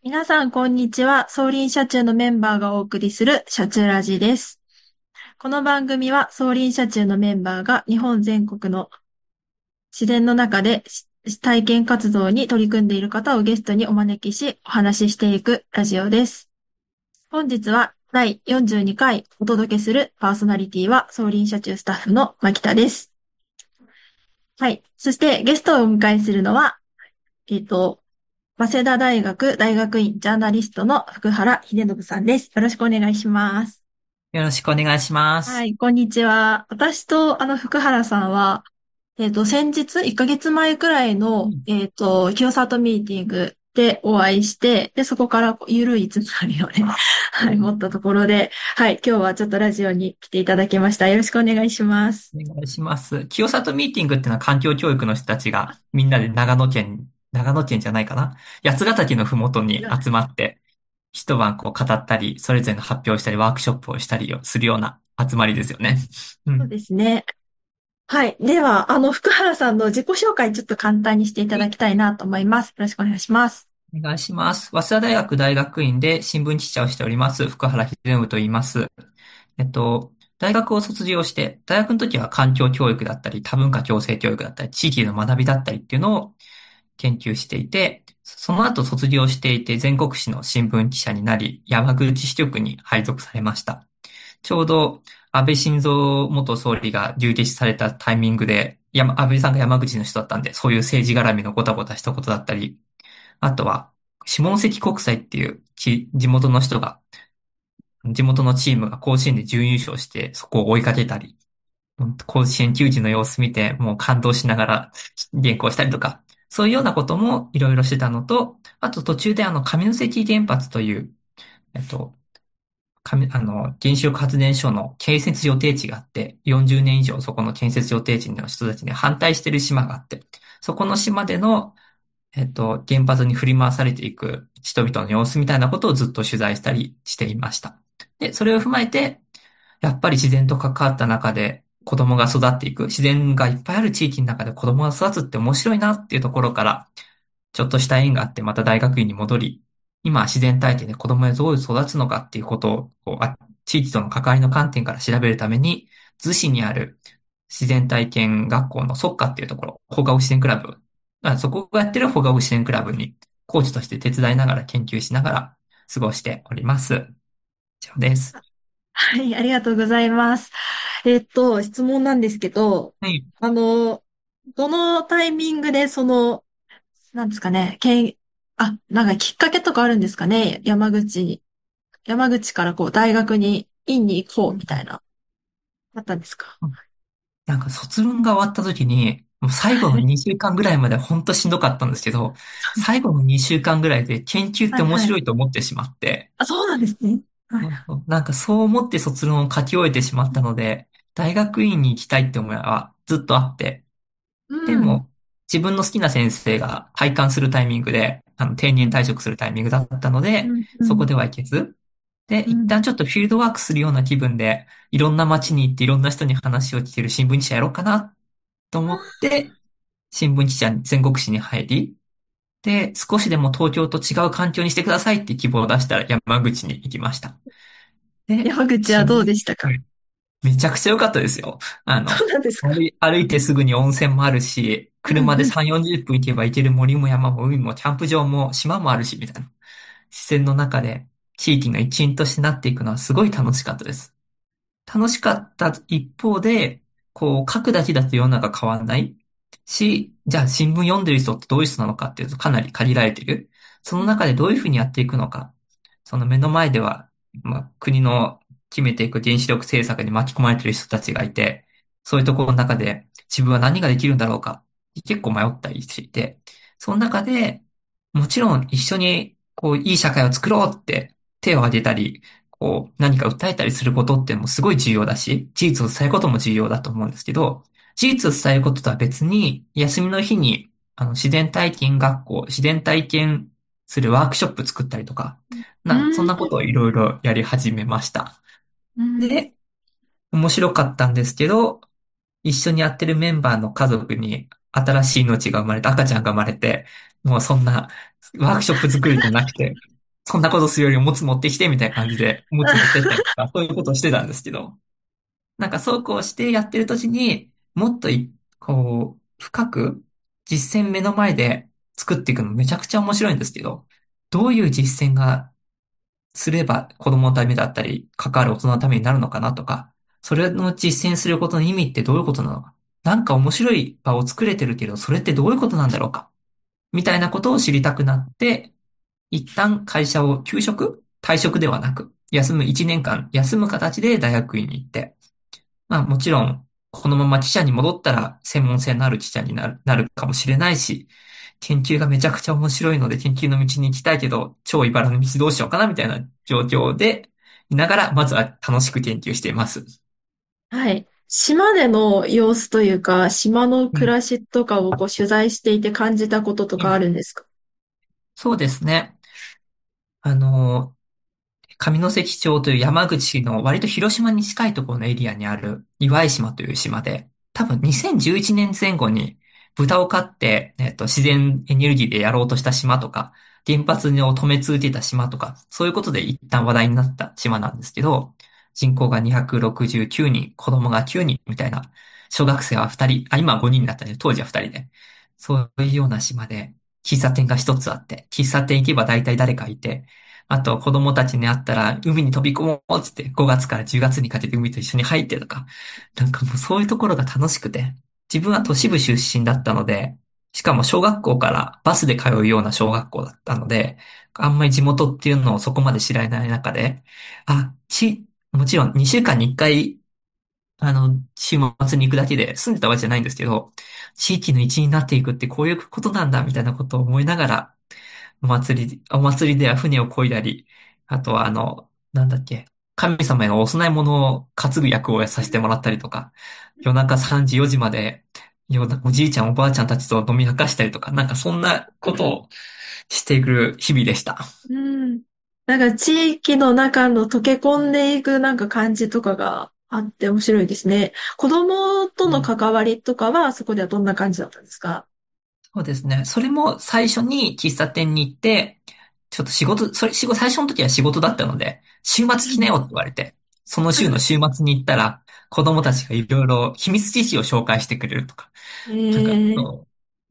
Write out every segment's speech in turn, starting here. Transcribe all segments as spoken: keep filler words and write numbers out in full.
皆さん、こんにちは。ソーリン社中のメンバーがお送りする社中ラジです。この番組は、ソーリン社中のメンバーが日本全国の自然の中でし体験活動に取り組んでいる方をゲストにお招きし、お話ししていくラジオです。本日はだいよんじゅうにかいお届けするパーソナリティは、ソーリン社中スタッフの牧田です。はい。そしてゲストをお迎えするのは、えっと、早稲田大学大学院ジャーナリストの福原秀信さんです。よろしくお願いします。 よろしくお願いします。 はい、こんにちは。私とあの福原さんは、えっと、先日、いっかげつまえくらいの、 うん。 えっと、清里ミーティングでお会いして、で、そこからこうゆるいつながりをね、はい、持ったところで、はい、今日はちょっとラジオに来ていただきました。よろしくお願いします。 お願いします。清里ミーティングっていうのは環境教育の人たちがみんなで長野県、長野県じゃないかな、八ヶ岳のふもとに集まって一晩こう語ったり、それぞれの発表したり、ワークショップをしたりをするような集まりですよね。うそうん。 ですね。はい。では、あの、福原さんの自己紹介ちょっと簡単にしていただきたいなと思います。よろしくお願いします。 お願いします。早稲田大学大学院で新聞記者をしております、福原秀信と言います。えっと、大学を卒業して、大学の時は環境教育だったり、多文化共生教育だったり、地域の学びだったりっていうのを研究していて、その後卒業していて全国紙の新聞記者になり、山口支局に配属されました。ちょうど安倍晋三元総理が流撃されたタイミングで、山安倍さんが山口の人だったんで、そういう政治絡みのごたごたしたことだったり、あとは、下関国際っていう地地元の人が、地元のチームが甲子園で準優勝して、そこを追いかけたり、甲子園球児の様子見て、もう感動しながら原稿したりとか、そういうようなこともいろいろしてたのと、あと途中であの、上関原発という、えっと、上あの、原子力発電所の建設予定地があって、よんじゅうねん以上そこの建設予定地の人たちに反対してる島があって、そこの島でのえっと、原発に振り回されていく人々の様子みたいなことをずっと取材したりしていました。で、それを踏まえて、やっぱり自然と関わった中で子供が育っていく、自然がいっぱいある地域の中で子供が育つって面白いなっていうところから、ちょっとした縁があってまた大学院に戻り、今は自然体験で子供がどう育つのかっていうことを、こうあ地域との関わりの観点から調べるために、逗子にある自然体験学校のソッカっていうところ、放課後自然クラブ、あそこがやってる放課後自然クラブにコーチとして手伝いながら研究しながら過ごしております。以上です。 はい、ありがとうございます。えっと、質問なんですけど、 はい。 あの、どのタイミングでその、なんですかね、けん、あ、なんかきっかけとかあるんですかね、山口に、山口からこう大学に院に行こうみたいな、あったんですか？ なんか卒論が終わった時に、もう最後のにしゅうかんぐらいまで本当しんどかったんですけど、最後のにしゅうかんぐらいで研究って面はいはい。 白いと思ってしまって、 あ、そうなんですね。はい。 そうそうなんかそう思って卒論を書き終えてしまったので、大学院に行きたいって思いはずっとあって、 うん。 でも自分の好きな先生が退官するタイミングで、あの定年退職するタイミングだったので、 うん。うん。 そこでは行けず、で、 うん。 一旦ちょっとフィールドワークするような気分で、いろんな街に行っていろんな人に話を聞ける新聞記者やろうかなと思って、新聞記者に、全国紙に入り、で、少しでも東京と違う環境にしてくださいって希望を出したら山口に行きました。で、 山口はどう新聞、 でしたか？ はい。めちゃくちゃ良かったですよ。あの、 そうなんですか？ 歩い、歩いてすぐに温泉もあるし、車でうんうん。 さん、よんじゅっぷん行けば行ける森も山も海もキャンプ場も島もあるし、みたいな。自然の中で地域の一員としてなっていくのはすごい楽しかったです。楽しかった一方で、こう、書くだけだと世の中変わんないし、じゃあ新聞読んでる人ってどういう人なのかっていうとかなり限られてる。その中でどういうふうにやっていくのか。その目の前では、まあ、国の決めていく原子力政策に巻き込まれている人たちがいて、そういうところの中で自分は何ができるんだろうか。結構迷ったりしていて、その中で、もちろん一緒に、こう、いい社会を作ろうって手を挙げたり、こう、何か訴えたりすることっていうのもすごい重要だし、事実を伝えることも重要だと思うんですけど、事実を伝えることとは別に、休みの日に、あの、自然体験学校、自然体験するワークショップ作ったりとか、 うな、そんなこん。 とをいろいろやり始めました。 うん。 で、面白かったんですけど、一緒にやってるメンバーの家族に新しい命が生まれて、赤ちゃんが生まれて、もうそんなワークショップ作りじゃなくて、 そんなことするよりおむつ持ってきてみたいな感じで、おむつ持ってったりとか、そういうことをしてたんですけど、なんかそうこうしてやってる途中に、もっとい、こう、深く実践目の前で作っていくのめちゃくちゃ面白いんですけど、どういう実践がすれば子供のためだったり、関わる大人のためになるのかなとか、それの実践することの意味ってどういうことなのか。なんか面白い場を作れてるけど、それってどういうことなんだろうか。みたいなことを知りたくなって、一旦会社を休職退職ではなく、休むいちねんかん休む形で大学院に行って、まあもちろん、このまま記者に戻ったら専門性のある記者になる、なるかもしれないし、研究がめちゃくちゃ面白いので研究の道に行きたいけど、超茨の道どうしようかなみたいな状況で、いながら、まずは楽しく研究しています。 はい。島での様子というか、島のうん。 暮らしとかをこう取材していて感じたこととかあうん。 るんですか？ そうですね。あの、上関町という山口の割と広島に近いところのエリアにある岩井島という島で、多分にせんじゅういちねんぜん後に豚を飼って、えっと、自然エネルギーでやろうとした島とか、原発を止め続けた島とか、そういうことで一旦話題になった島なんですけど、人口がにひゃくろくじゅうきゅうにん、子供がきゅうにんみたいな、小学生はふたり、あ、今はごにんになったね、当時はふたりで、そういうような島で、喫茶店が一つあって、喫茶店行けば大体誰かいて、あと、子供たちに会ったら、海に飛び込もうっつって、ごがつからじゅうがつにかけて海と一緒に入ってとか、なんかもうそういうところが楽しくて、自分は都市部出身だったので、しかも小学校からバスで通うような小学校だったので、あんまり地元っていうのをそこまで知られない中で、あ、ち、もちろんにしゅうかんにいっかい、あの、週末に行くだけで住んでたわけじゃないんですけど、地域の一員になっていくってこういうことなんだ、みたいなことを思いながら、お祭り、お祭りでは船を漕いだり、あとはあの、なんだっけ、神様へのお供え物を担ぐ役をさせてもらったりとか、夜中さんじ、よじまで、夜なおじいちゃんおばあちゃんたちと飲み明かしたりとか、なんかそんなことをしていく日々でした。 うん。なんか地域の中の溶け込んでいくなんか感じとかがあって面白いですね。子供とのうん。 関わりとかはそこではどんな感じだったんですか？ そうですね。それも最初に喫茶店に行って、ちょっと仕事、それ、仕事、最初の時は仕事だったので、週末来なよって言われて、その週の週末に行ったら、子供たちがいろいろ秘密基地を紹介してくれるとか、なんか、 ええ。 そう、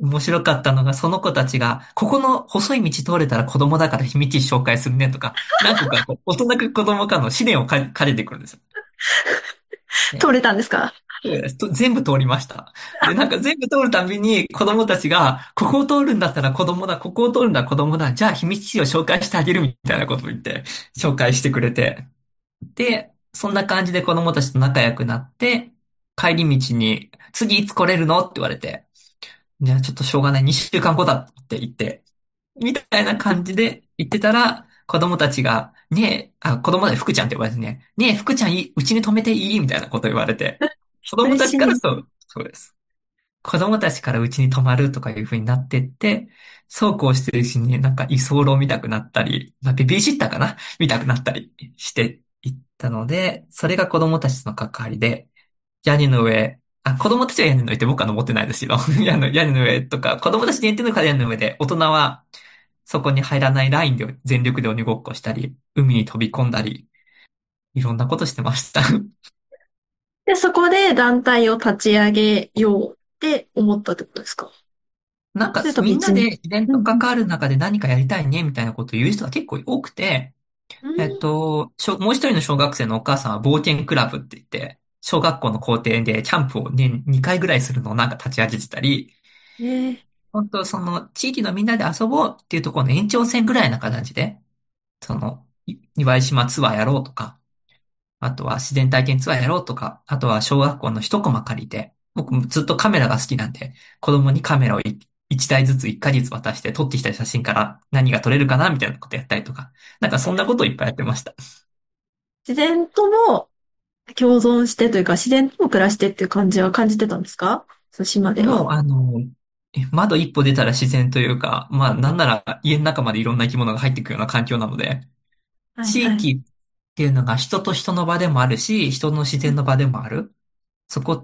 面白かったのが、その子たちが、ここの細い道通れたら子供だから秘密基地紹介するねとか、何個かこう大人か子供かの試練をか兼ねてくるんですよ。 取れたんですか？ そうですと全部通りました。で、なんか全部通るたびに子供たちが、ここを通るんだったら子供だ、ここを通るんだ子供だ、じゃあ秘密基地を紹介してあげるみたいなことを言って、紹介してくれて。で、そんな感じで子供たちと仲良くなって、帰り道に、次いつ来れるのって言われて、じゃあちょっとしょうがない、にしゅうかんごだって言って、みたいな感じで言ってたら、子供たちが、ねえ、あ、子供で福ちゃんって呼ばれてね、ねえ、福ちゃんいい、うちに泊めていいみたいなこと言われて、子供たち嬉しい。 からそう、そうです。子供たちからうちに泊まるとかいう風になってって、そうこうしてるうちになんか居候見たくなったり、まあ、ベビーシッターかな見たくなったりしていったので、それが子供たちとの関わりで、屋根の上、あ、子供たちは屋根の上って僕は登ってないですけど、屋根屋根の上とか、子供たち限定の屋根の上で、大人はそこに入らないラインで全力で鬼ごっこしたり、海に飛び込んだり、いろんなことしてました。 で、そこで団体を立ち上げようって思ったってことですか？ なんかそれとみんな別に。 で自然うんうん。 と関わる中で何かやりたいねみたいなことを言う人が結構多くて、えっうん。 と、しょもう一人の小学生のお母さんは冒険クラブって言って、小学校の校庭でキャンプを年にかいぐらいするのをなんか立ち上げてたり、 ええ。 本当その地域のみんなで遊ぼうっていうところの延長線ぐらいな形で、その、い岩井島ツアーやろうとか、あとは自然体験ツアーやろうとか、あとは小学校の一コマ借りて、僕もずっとカメラが好きなんで、子供にカメラをい一台ずつ一ヶ月渡して撮ってきた写真から何が撮れるかなみたいなことやったりとか、なんかそんなことをいっぱいやってました。 自然とも共存してというか、自然とも暮らしてっていう感じは感じてたんですか？その島では。 もう、あの、え窓一歩出たら自然というか、まあなんなら家の中までいろんな生き物が入ってくるような環境なので、 はいはい。 地域っていうのが人と人の場でもあるし、人の自然の場でもある。そこって、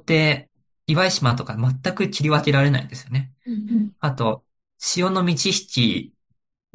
岩井島とか全く切り分けられないんですよね。 うんうん。 あと、潮の満ち引き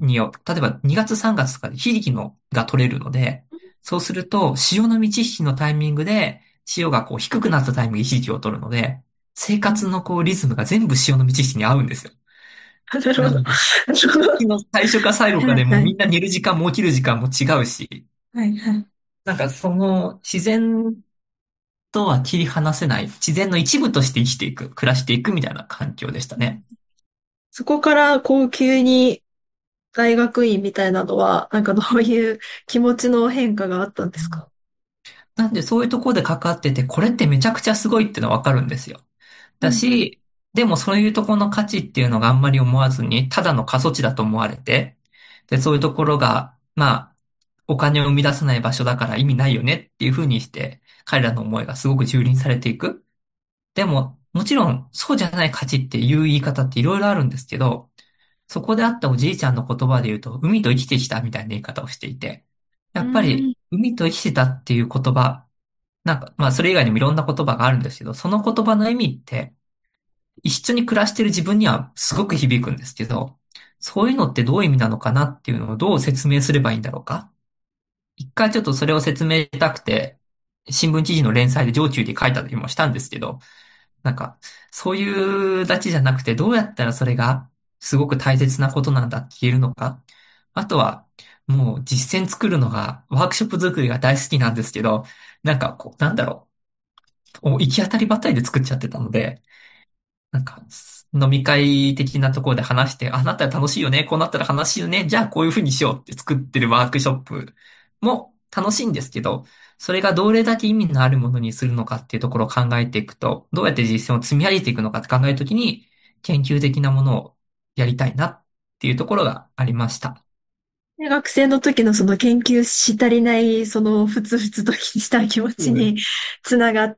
によ、例えばにがつさんがつとかでヒリキのが取れるので、そうすると潮の満ち引きのタイミングで潮がこう低くなったタイミングでヒリキを取るので、生活のこうリズムが全部潮の満ち引きに合うんですよ。 なるほど。ななので、 るほど。 日の最初か最後かでもうはいはい。 みんな寝る時間も起きる時間も違うし、 はいはい。 なんかその自然とは切り離せない、自然の一部として生きていく、暮らしていくみたいな環境でしたね。 そこから、こう、急に大学院みたいなのは、なんかどういう気持ちの変化があったんですか？ なんでそういうところで関わってて、これってめちゃくちゃすごいっていうのはわかるんですよ。だうんうん。 し、でもそういうところの価値っていうのがあんまり思わずに、ただの過疎地だと思われて、で、そういうところが、まあ、お金を生み出さない場所だから意味ないよねっていうふうにして、彼らの思いがすごく蹂躙されていく。でも、もちろん、そうじゃない価値っていう言い方っていろいろあるんですけど、そこであったおじいちゃんの言葉で言うと、海と生きてきたみたいな言い方をしていて、やうっぱり、 ーん。 海と生きてたっていう言葉、なんか、まあ、それ以外にもいろんな言葉があるんですけど、その言葉の意味って、一緒に暮らしてる自分にはすごく響くんですけど、そういうのってどういう意味なのかなっていうのをどう説明すればいいんだろうか。一回ちょっとそれを説明したくて、新聞記事の連載で上中で書いたりもしたんですけど、なんか、そういうだけじゃなくて、どうやったらそれがすごく大切なことなんだって言えるのか。あとは、もう実践作るのが、ワークショップ作りが大好きなんですけど、なんかこう、なんだろう、行き当たりばったりで作っちゃってたので、なんか、飲み会的なところで話して、あ、なったら楽しいよね、こうなったら楽しいよね、じゃあこういうふうにしようって作ってるワークショップも楽しいんですけど、それがどれだけ意味のあるものにするのかっていうところを考えていくと、どうやって実践を積み上げていくのかって考えるときに、研究的なものをやりたいなっていうところがありました。 で学生の時のその研究し足りない、そのふつふつとした気持ちにつながって、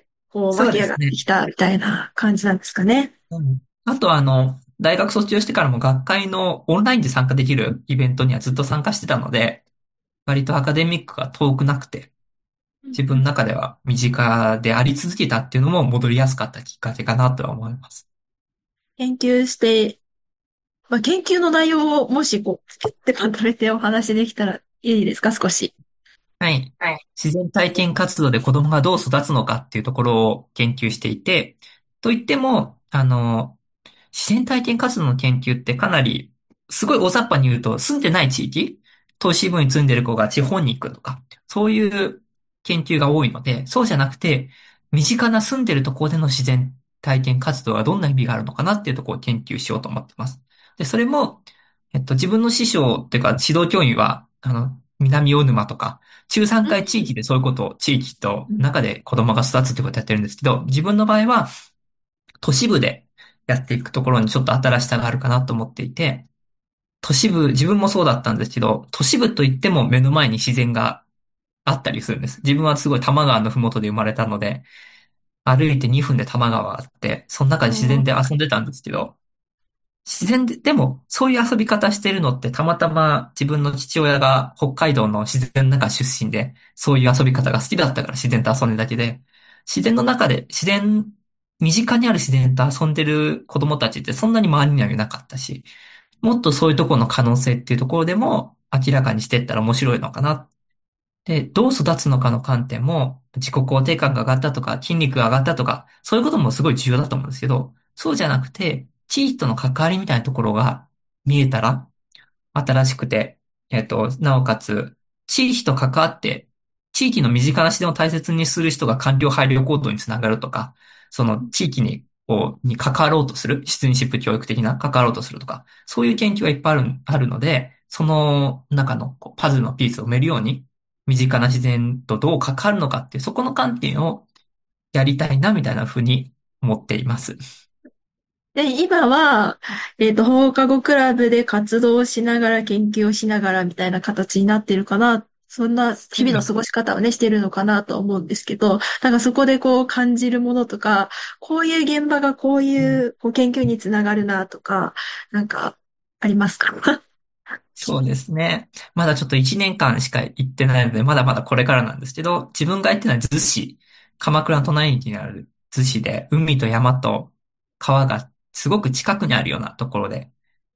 こう湧き上がってそうですね。 きたみたいな感じなんですかね。 うん。あとは、あの、大学卒業してからも学会のオンラインで参加できるイベントにはずっと参加してたので、割とアカデミックが遠くなくて、自分の中では身近であり続けたっていうのも戻りやすかったきっかけかなとは思います。 研究して、まあ、研究の内容をもしこう、ピュッてまとめてお話できたらいいですか、少し。 はい。 はい。 自然体験活動で子供がどう育つのかっていうところを研究していて、といっても、あの、自然体験活動の研究ってかなり、すごい大雑把に言うと、住んでない地域、都市部に住んでる子が地方に行くとか、そういう研究が多いので、そうじゃなくて、身近な住んでるところでの自然体験活動はどんな意味があるのかなっていうところを研究しようと思ってます。で、それも、えっと、自分の師匠っていうか指導教員は、あの、南大沼とか、中産うん階地域でそういうことを地域とうん。 中で子供が育つってことをやってるんですけど、自分の場合は都市部でやっていくところにちょっと新しさがあるかなと思っていて、都市部、自分もそうだったんですけど、都市部といっても目の前に自然があったりするんです。自分はすごい多摩川のふもとで生まれたので、歩いてにふんで多摩川があって、その中で自然で遊んでたんですけど、自然で、でも、そういう遊び方してるのってたまたま自分の父親が北海道の自然の中出身で、そういう遊び方が好きだったから自然と遊んでるだけで、自然の中で自然、身近にある自然と遊んでる子供たちってそんなに周りにはいなかったし、もっとそういうところの可能性っていうところでも明らかにしていったら面白いのかな。で、どう育つのかの観点も、自己肯定感が上がったとか、筋肉が上がったとか、そういうこともすごい重要だと思うんですけど、そうじゃなくて、地域との関わりみたいなところが見えたら、新しくて、えっと、なおかつ、地域と関わって、地域の身近な自然を大切にする人が環境配慮行動につながるとか、その地域に、こう、に関わろうとする、シティズンシップ教育的な関わろうとするとか、そういう研究がいっぱいある、あるので、その中のこうパズルのピースを埋めるように、身近な自然とどう関わるのかっていう、そこの観点をやりたいな、みたいなふうに思っています。 で、今は、えっと、放課後クラブで活動をしながら研究をしながらみたいな形になってるかな。そんな日々の過ごし方をね、してるのかなと思うんですけど、なんかそこでこう感じるものとか、こういう現場がこういうこう研究につながるなとか、なんかありますか？ そうですね。まだちょっといちねんかんしか行ってないので、まだまだこれからなんですけど、自分が行ってるのは逗子。鎌倉の隣にある逗子で、海と山と川がすごく近くにあるようなところで、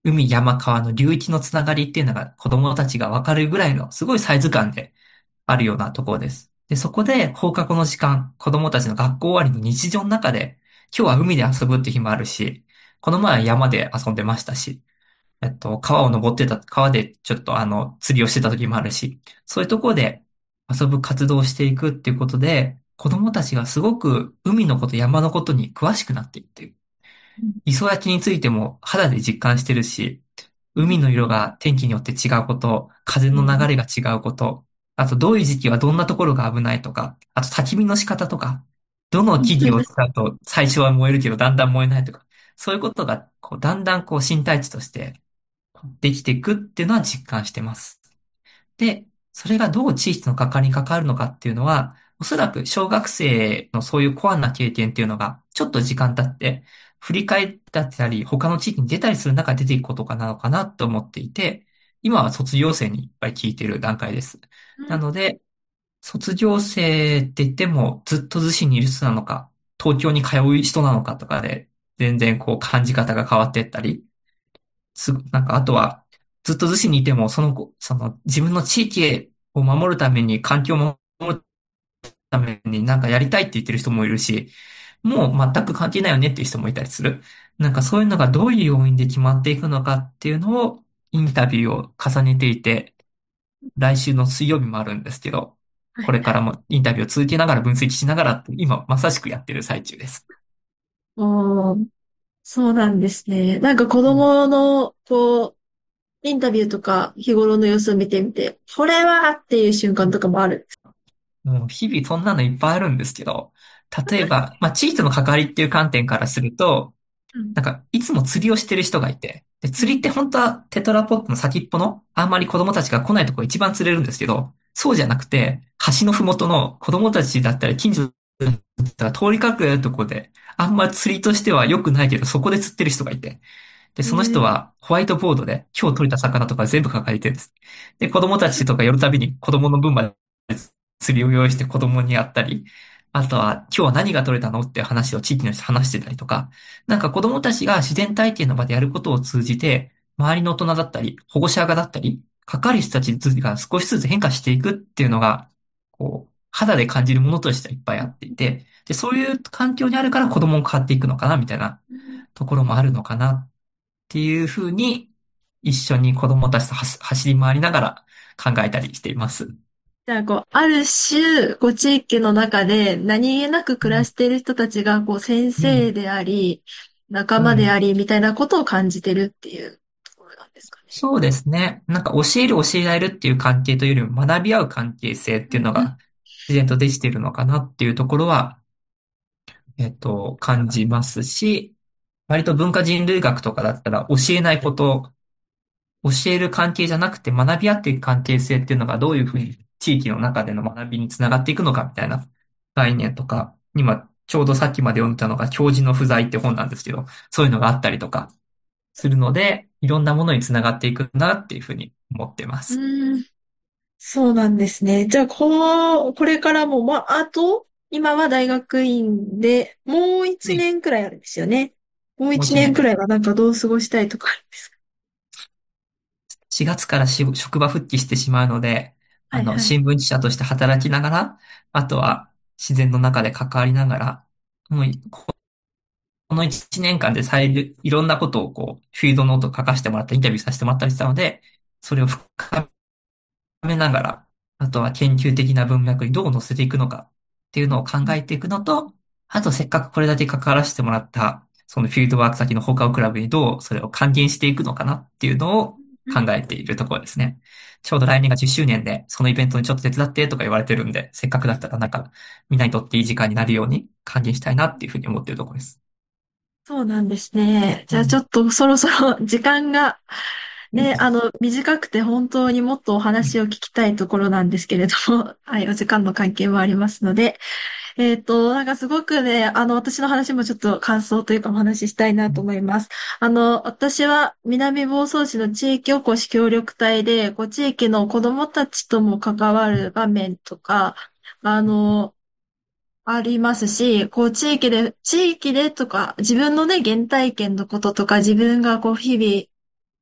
海、山、川の流域のつながりっていうのが子供たちがわかるぐらいのすごいサイズ感であるようなところです。で、そこで放課後の時間、子供たちの学校終わりの日常の中で、今日は海で遊ぶって日もあるし、この前は山で遊んでましたし、えっと、川を登ってた、川でちょっとあの、釣りをしてた時もあるし、そういうところで遊ぶ活動をしていくっていうことで、子供たちがすごく海のこと、山のことに詳しくなっていってる。磯焼きについても肌で実感してるし、海の色が天気によって違うこと、風の流れが違うこと、あとどういう時期はどんなところが危ないとか、あと焚き火の仕方とか、どの木々を使うと最初は燃えるけどだんだん燃えないとか、そういうことがこうだんだんこう身体値としてできていくっていうのは実感してます。で、それがどう地域の関わりに関わるのかっていうのは、おそらく小学生のそういうコアな経験っていうのが、ちょっと時間経って、振り返ったり、他の地域に出たりする中で出ていくことかなのかなと思っていて、今は卒業生にいっぱい聞いている段階です。なので、卒業生って言ってもずっと逗子にいる人なのか、東京に通う人なのかとかで、全然こう感じ方が変わっていったり、す、なんかあとは、ずっと逗子にいても、その子、その自分の地域を守るために、環境を守るためになんかやりたいって言ってる人もいるし、もう全く関係ないよねっていう人もいたりする。なんかそういうのがどういう要因で決まっていくのかっていうのを、インタビューを重ねていて、来週の水曜日もあるんですけど、これからもインタビューを続けながら分析しながら、今まさしくやってる最中です。 おー、そうなんですね。なんか子うん。 供の、こう、インタビューとか日頃の様子を見てみて、これはっていう瞬間とかもある。 もう日々そんなのいっぱいあるんですけど、例えば、まあ、地域との関わりっていう観点からすると、 うん。 なんか、いつも釣りをしてる人がいて、で、 うん。 釣りって本当はテトラポットの先っぽの、あんまり子供たちが来ないところ一番釣れるんですけど、そうじゃなくて、橋のふもとの子供たちだったり近所だったら通りかかるところで、あんまり釣りとしては良くないけど、そこで釣ってる人がいて、で、その人えー、 はホワイトボードで今日取れた魚とか全部書かれてるんです。で、子供たちとか寄るたびに子供の分まで釣りを用意して子供にやったり、あとは今日は何が取れたのっていう話を地域の人と話してたりとか、なんか子供たちが自然体験の場でやることを通じて、周りの大人だったり、保護者側だったり、関わる人たちが少しずつ変化していくっていうのが、こう、肌で感じるものとしてはいっぱいあっていて、で、そういう環境にあるから子供も変わっていくのかな、みたいなところもあるのかなっていうふうに、一緒に子供たちと走走り回りながら考えたりしています。 じゃあ、こう、ある種、こう、地域の中で何気なく暮らうん、 している人たちが、こう、先うん、 生であり、仲うん。 間であり、みたいなことを感じてるっていうところなんですかね。 そうですね。なんか教える教えられるっていう関係というよりも学び合う関係性っていうのうんが自然とできているのかなっていうところは、えっと、感じますし、割と文化人類学とかだったら教えないこと、教える関係じゃなくて学び合っていく関係性っていうのがどういうふうに地域の中での学びにつながっていくのかみたいな概念とか、今ちょうどさっきまで読んだのが教授の不在って本なんですけど、そういうのがあったりとかするので、いろんなものにつながっていくなっていうふうに思ってまうす。 ん、そうなんですね。じゃあ、この、これからも、まあ、あと、今は大学院で、もう一はい。 年くらいあるんですよね。もうもう一一年です。 年くらいはなんかどう過ごしたいとかあるんですか？ しがつからし職場復帰してしまうので、あの、 はいはい。 新聞記者として働きながら、あとは自然の中で関わりながら、もうこの一年間で再いろんなことをこう、フィールドノートを書かせてもらった、インタビューさせてもらったりしたので、それを深めながら、あとは研究的な文脈にどう載せていくのかっていうのを考えていくのと、あとせっかくこれだけ関わらせてもらった、そのフィールドワーク先の放課後クラブにどうそれを還元していくのかなっていうのを考えているところですね。ちょうど来年がじゅっしゅうねんで、そのイベントにちょっと手伝ってとか言われてるんで、せっかくだったらなんか、みんなにとっていい時間になるように還元したいなっていうふうに思っているところです。 そうなんですね。じゃあちょうん。 っとそろそろ時間がね、あの、短くて本当にもっとおうん。 話を聞きたいところなんですけれども、はい、お時間の関係もありますので、えっと、なんかすごくね、あの、私の話もちょっと感想というかお話ししたいなと思います。あの、私は南房総市の地域おこし協力隊で、こう、地域の子どもたちとも関わる場面とか、あの、ありますし、こう、地域で、地域でとか、自分のね、原体験のこととか、自分がこう、日々、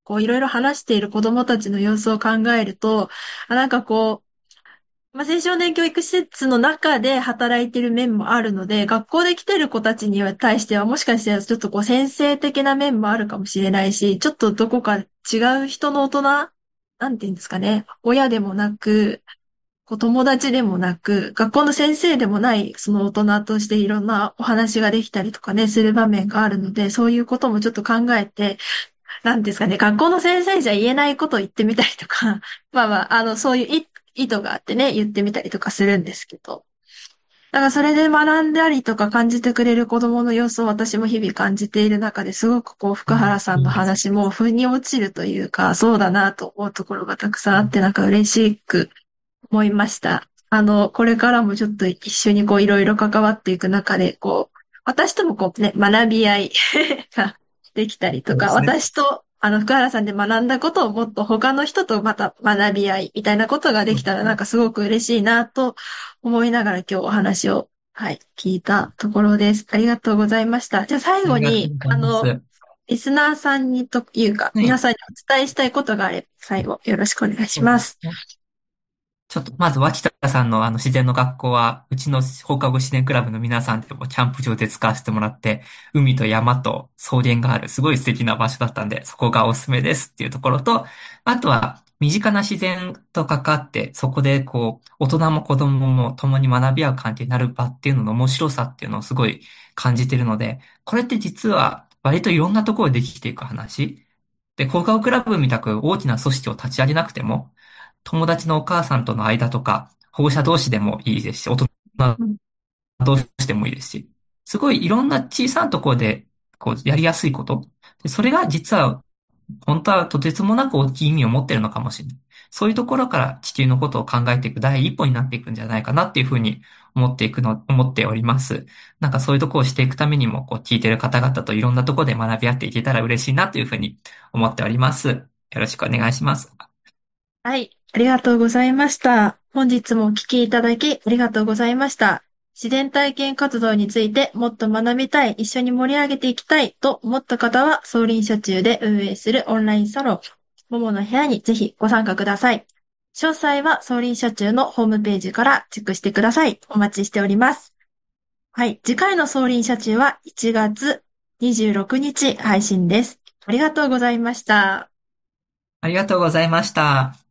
こういろいろ話している子供たちの様子を考えると、あなんかこう、まあ、青少年教育施設の中で働いてる面もあるので、学校で来てる子たちには対してはもしかしたらちょっとこう先生的な面もあるかもしれないし、ちょっとどこか違う人の大人、なんていうんですかね、親でもなく、こう友達でもなく、学校の先生でもない、その大人としていろんなお話ができたりとかね、する場面があるので、そういうこともちょっと考えて、なんですかね、学校の先生じゃ言えないことを言ってみたりとか、まあまあ、あの、そういう意意図があってね、言ってみたりとかするんですけど。だからそれで学んだりとか感じてくれる子供の様子を私も日々感じている中ですごくこう福原うん、 さんのいいです。 話も腑に落ちるというか、そうだなと思うところがたくさんあってなんか嬉しく思いました。あの、これからもちょっと一緒にこういろいろ関わっていく中で、こう、私ともこうね、学び合いができたりとか、 そうですね。 私とあの福原さんで学んだことをもっと他の人とまた学び合いみたいなことができたらなんかすごく嬉しいなと思いながら今日お話を、はい、聞いたところです。ありがとうございました。じゃあ最ありがと後に、 うございあの、 ます。 リスナーさんにというか、 はい。 皆さんにお伝えしたいことがあれば、最後よろしくお願いしそうます。 ですね。ちょっと、まず、脇田さんのあの自然の学校は、うちの放課後自然クラブの皆さんでもキャンプ場で使わせてもらって、海と山と草原があるすごい素敵な場所だったんで、そこがおすすめですっていうところと、あとは、身近な自然と関わって、そこでこう、大人も子供も共に学び合う関係になる場っていうのの面白さっていうのをすごい感じてるので、これって実は割といろんなところでできていく話。で、放課後クラブみたく大きな組織を立ち上げなくても、友達のお母さんとの間とか、保護者同士でもいいですし、大人うん。 同士でもいいですし、すごいいろんな小さなところで、こう、やりやすいこと。でそれが実は、本当はとてつもなく大きい意味を持ってるのかもしれない。そういうところから地球のことを考えていく第一歩になっていくんじゃないかなっていうふうに思っていくの、思っております。なんかそういうところをしていくためにも、こう、聞いてる方々といろんなところで学び合っていけたら嬉しいなというふうに思っております。よろしくお願いします。 はい、ありがとうございました。本日もお聞きいただきありがとうございました。自然体験活動についてもっと学びたい、一緒に盛り上げていきたいと思った方は、総林社中で運営するオンラインサロン、ももの部屋にぜひご参加ください。詳細は総林社中のホームページからチェックしてください。お待ちしております。はい、次回の総林社中はいちがつにじゅうろくにち配信です。ありがとうございました。 ありがとうございました。